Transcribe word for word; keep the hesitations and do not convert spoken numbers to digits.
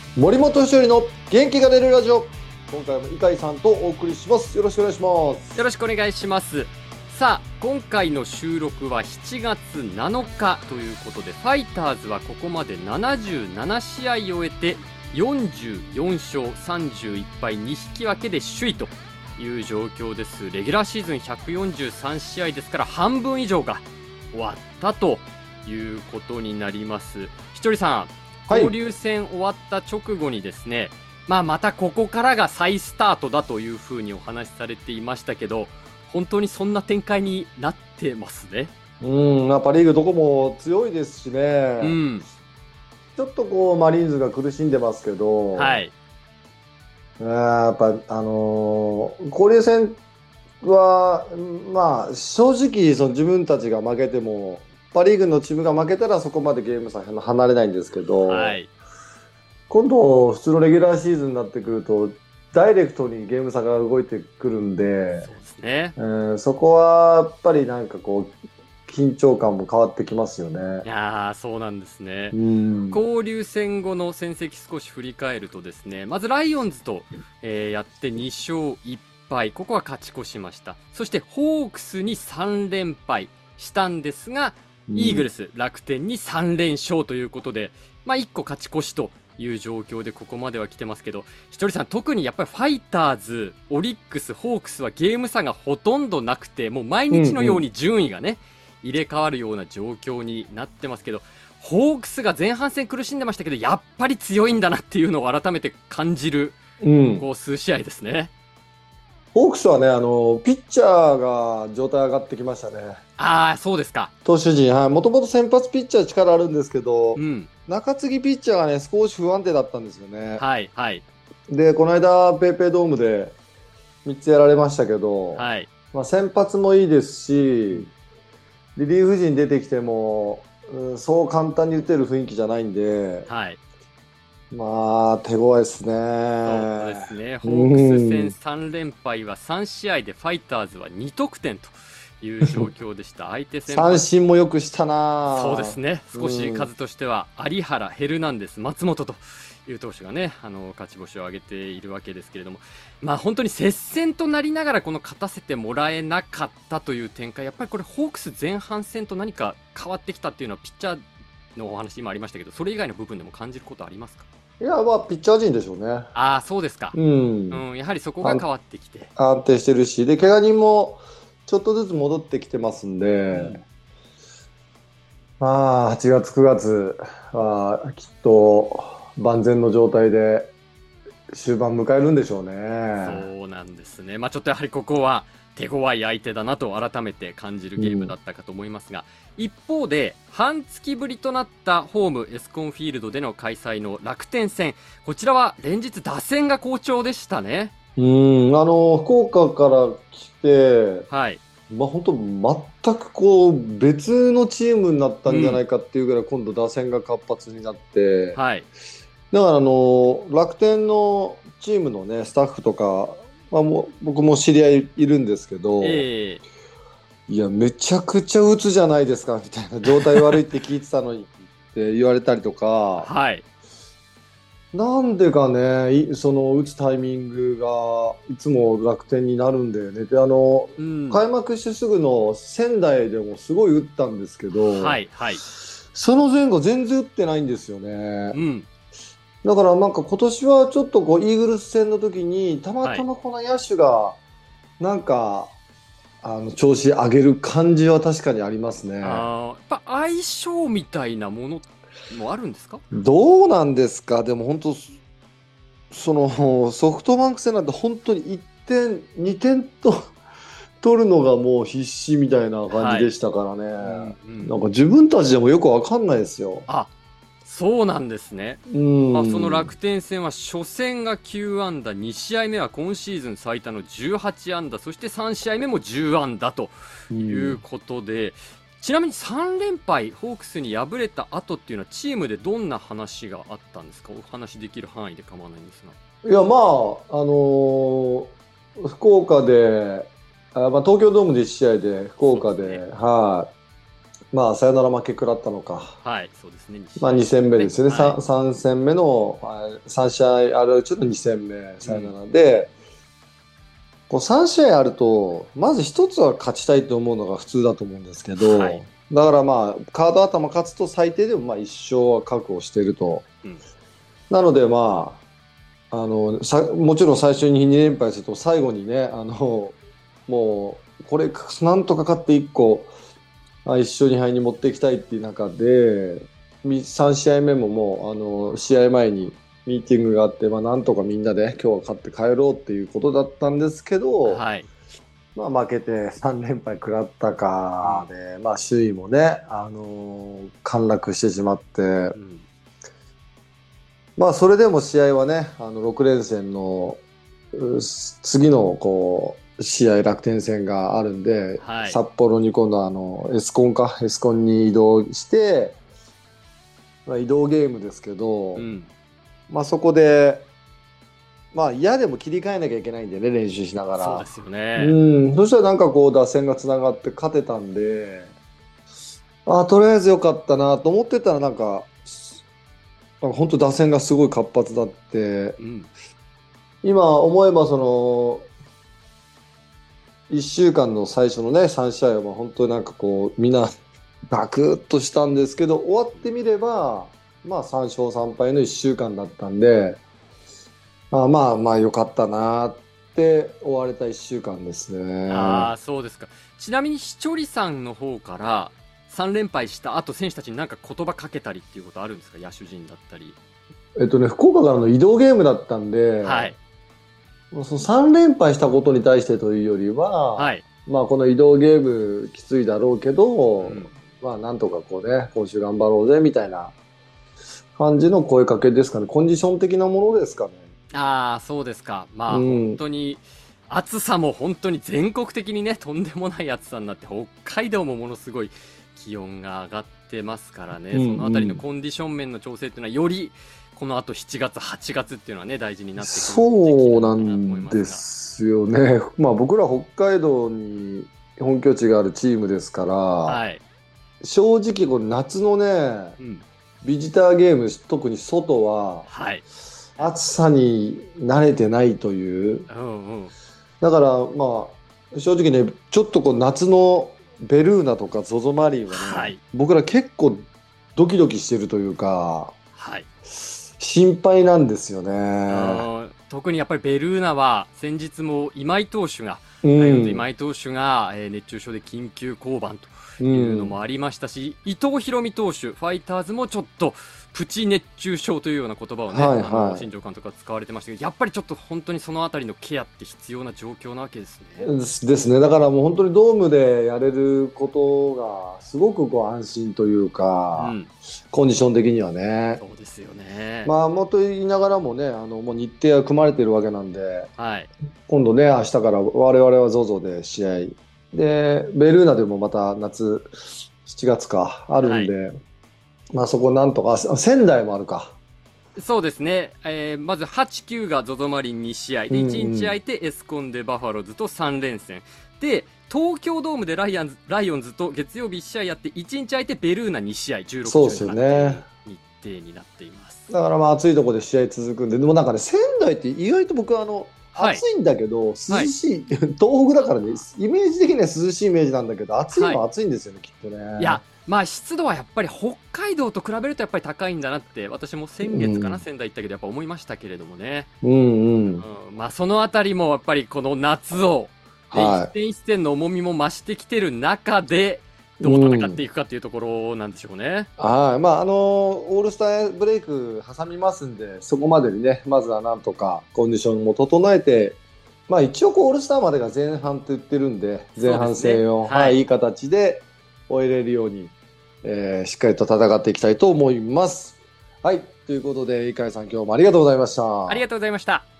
森本ひとりの元気が出るラジオ、今回も伊海さんとお送りします。よろしくお願いします。 よろしくお願いします。さあ、今回の収録はしちがつなのかということで、ファイターズはここまでななじゅうななしあいを終えてよんじゅうよんしょうさんじゅういっぱいにひき分けで首位という状況です。レギュラーシーズンひゃくよんじゅうさんしあいですから、半分以上が終わったということになります。ひとりさん、交流戦終わった直後にですね、まあ、またここからが再スタートだというふうにお話しされていましたけど、本当にそんな展開になってますね。 うん、やっぱリーグどこも強いですしね、 うん、 ちょっとこうマリーンズが苦しんでますけど、 はい、 やっぱあのー交流戦は、まあ、正直その自分たちが負けてもパ・リーグのチームが負けたらそこまでゲーム差離れないんですけど、 はい、 今度普通のレギュラーシーズンになってくるとダイレクトにゲーム差が動いてくるんで、 そうですね。 えーそこはやっぱりなんかこう緊張感も変わってきますよね。 いやー、そうなんですね。 うん、 交流戦後の戦績少し振り返るとですね、まずライオンズと、えーやってにしょういっぱい、ここは勝ち越しました。そしてホークスにさんれんぱいしたんですが、イーグルス、楽天にさんれんしょうということで、まあ、いっこ勝ち越しという状況でここまでは来てますけど、ひとりさん、特にやっぱりファイターズ、オリックス、ホークスはゲーム差がほとんどなくて、もう毎日のように順位がね、入れ替わるような状況になってますけど、ホークスが前半戦苦しんでましたけど、やっぱり強いんだなっていうのを改めて感じる、 うん、 こう数試合ですね。 ホークスはね、あのピッチャーが状態上がってきましたね。 ああ、そうですか。 投手陣、もともと先発ピッチャー力あるんですけど、 うん。 中継ぎピッチャーがね少し不安定だったんですよね。 はいはい。 でこの間ペイペイドームでみっつやられましたけど、 はい。 まあ、先発もいいですし、リリーフ陣出てきても、うん、そう簡単に打てる雰囲気じゃないんで、 はい。 まあ手強いですね。 そうですね。ホークス戦さんれんぱいはさんしあいでファイターズはにとくてんという状況でした。相手先発三振もよくしたな。 そうですね。少し数としては有原、ヘルナンデス、松本という投手がね、あの勝ち星を挙げているわけですけれども、まあ本当に接戦となりながらこの勝たせてもらえなかったという展開、やっぱりこれホークス前半戦と何か変わってきたっていうのはピッチャーのお話今ありましたけど、それ以外の部分でも感じることありますか？ いや、まあピッチャー陣でしょうね。 ああ、そうですか。 うん、 うん、やはりそこが変わってきて。 安定してるし、で怪我人もちょっとずつ戻ってきてますんで、 うん、 まあはちがつくがつはきっと万全の状態で終盤迎えるんでしょうね。 そうなんですね。まあちょっとやはりここは手強い相手だなと改めて感じるゲームだったかと思いますが、うん、一方で半月ぶりとなったホームエスコンフィールドでの開催の楽天戦、こちらは連日打線が好調でしたね。 うん、あの福岡から来て、 はい、 まあ本当全くこう別のチームになったんじゃないかっていうぐらい、今度打線が活発になって、 はい、 だからあの楽天のチームのねスタッフとか、まあ、もう僕も知り合いいるんですけど、 えいやめちゃくちゃ打つじゃないですかみたいな、状態悪いって聞いてたのにって言われたりとー、 か、 はい、 なんでかね、いその打つタイミングがいつも楽天になるんだよね。であのうん、 開幕してすぐの仙台でもすごい打ったんですけど、 はい、はい、 その前後全然打ってないんですよね。 うん、 だからなんか今年はちょっとこうイーグルス戦の時にたまたまこの野手がなんか、あの調子上げる感じは確かにありますね。 あー、やっぱ相性みたいなものもあるんですか？ どうなんですか。でも本当そのソフトバンク戦なんて本当にいってんにてんと取るのがもう必死みたいな感じでしたからね、 はいうんうん、 なんか自分たちでもよくわかんないですよ。 あ、そうなんですね。 うんまあ、その楽天戦は初戦がきゅうあんだ、にしあいめは今シーズン最多のじゅうはちあんだ、そしてさんしあいめもじゅうあんだということで、うん、ちなみにさんれんぱいホークスに敗れた後っていうのはチームでどんな話があったんですか？お話できる範囲で構わないんですが。 いやまああのー、福岡であ、まあ、東京ドームでいち試合で福岡で、はい、 まあ、サヨナラ負け食らったのか。 はい、そうですね。 まあ、に戦目ですよね。 はい、 さん戦目のさん試合あるうちのに戦目、サヨナラで、うん、こうさん試合あると、まず一つは勝ちたいと思うのが普通だと思うんですけど、はい、だからまあ、カード頭勝つと最低でもまあいっ勝は確保していると。うん、なのでまあ、あのさもちろん最初にに連敗すると最後にね、あのもうこれなんとか勝っていっこいっ勝に敗に持っていきたいっていう中でさん試合目ももうあの試合前にミーティングがあって、まあ、なんとかみんなで今日は勝って帰ろうっていうことだったんですけど、はい、まあ、負けてさん連敗食らったかで、うん、まあ、首位もね、あのー、陥落してしまって、うん、まあ、それでも試合はねあのろく連戦の次のこう試合楽天戦があるんで、はい、札幌に今度あのエスコンかエスコンに移動して、まあ、移動ゲームですけど、うん、まあ、そこでまあ嫌でも切り替えなきゃいけないんでね、練習しながら。 そうですよね。 うん、そしたらなんかこう打線がつながって勝てたんで、あとりあえず良かったなと思ってたらなんかなんか本当打線がすごい活発だって、うん、今思えばそのいっしゅうかんの最初のねさん試合は本当になんかこうみんなガクッとしたんですけど、終わってみればまあさん勝さん敗のいっしゅうかんだったんで、あまあまあ良かったなって終われたいっしゅうかんですね。 ああ、そうですか。ちなみに視聴率さんの方からさん連敗した後選手たちに何か言葉かけたりっていうことあるんですか？野手陣だったり。 えっとね、福岡からの移動ゲームだったんで、はい、そのさん連敗したことに対してというよりは、はい、まあこの移動ゲームきついだろうけど、うん、まあなんとかこうね、今週頑張ろうぜみたいな感じの声かけですかね。コンディション的なものですかね。 ああ、そうですか。まあ、うん、本当に暑さも本当に全国的にねとんでもない暑さになって、北海道もものすごい気温が上がってますからね、うんうん、そのあたりのコンディション面の調整っていうのはよりこのあとしちがつはちがつっていうのはね大事になってくる。 そうなんですよね。まあ僕ら北海道に本拠地があるチームですから、はい、正直この夏のね、うん、ビジターゲーム特に外は、はい、暑さに慣れてないという、うんうん、だからまあ正直ねちょっとこう夏のベルーナとか ゾゾ マリンはね、はい、僕ら結構ドキドキしてるというか、はい、心配なんですよね。 特にやっぱりベルーナは先日も今井投手が、うん、ライオンズ今井投手が、えー、熱中症で緊急降板というのもありましたし、うん、伊藤大海投手ファイターズもちょっとプチ熱中症というような言葉をね、はいはい、あの新庄監督が使われてましたけど、やっぱりちょっと本当にそのあたりのケアって必要な状況なわけですね。 ですね。だからもう本当にドームでやれることがすごくこう安心というか、うん、コンディション的にはね。 そうですよね。 まあもっと言いながらもね、あのもう日程は組まれているわけなんで、はい、今度ね明日から我々は ゾゾ で試合でベルーナでもまた夏しちがつかあるんで。はい、まあそこなんとか、仙台もあるか。 そうですね。えー、まずはち、きゅうが ゾゾ マリンに試合で、いちにち空いてエスコンでバファローズとさん連戦。で、東京ドームでライアンズ、ライオンズと月曜日いち試合やって、いちにち空いてベルーナに試合、じゅうろく、 そうですよね。 日程になっています。 だからまあ暑いところで試合続くんで、でもなんかね、仙台って意外と僕はあの、はい、暑いんだけど、涼しい、はい、東北だからね、イメージ的には涼しいイメージなんだけど、暑いのは暑いんですよね、はい、きっとね。 いや、まあ湿度はやっぱり北海道と比べるとやっぱり高いんだなって、私も先月かな、うん、仙台行ったけどやっぱ思いましたけれどもね。うんうん。うん、まあそのあたりもやっぱりこの夏を、はい、一戦一戦の重みも増してきてる中で、どう戦っていくかっていうところなんでしょうね。 うん、はい。まああのオールスターブレイク挟みますんで、そこまでにね、まずはなんとかコンディションも整えて、まあ一応こうオールスターまでが前半って言ってるんで、前半戦を、ね、はい、はい、いい形で終えれるように。えー、しっかりと戦っていきたいと思います。はい、ということで、井海さん今日もありがとうございました。 ありがとうございました。